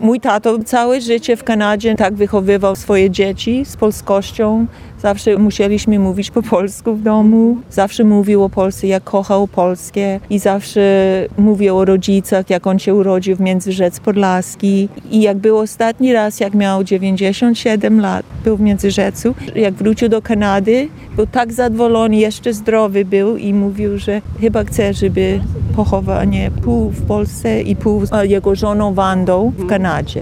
Mój tato całe życie w Kanadzie tak wychowywał swoje dzieci z polskością. Zawsze musieliśmy mówić po polsku w domu. Zawsze mówił o Polsce, jak kochał Polskę i zawsze mówił o rodzicach, jak on się urodził w Międzyrzec Podlaski. I jak był ostatni raz, jak miał 97 lat, był w Międzyrzecu. Jak wrócił do Kanady, był tak zadowolony, jeszcze zdrowy był i mówił, że chyba chce, żeby pochowanie pół w Polsce i pół z jego żoną Wandą w Kanadzie.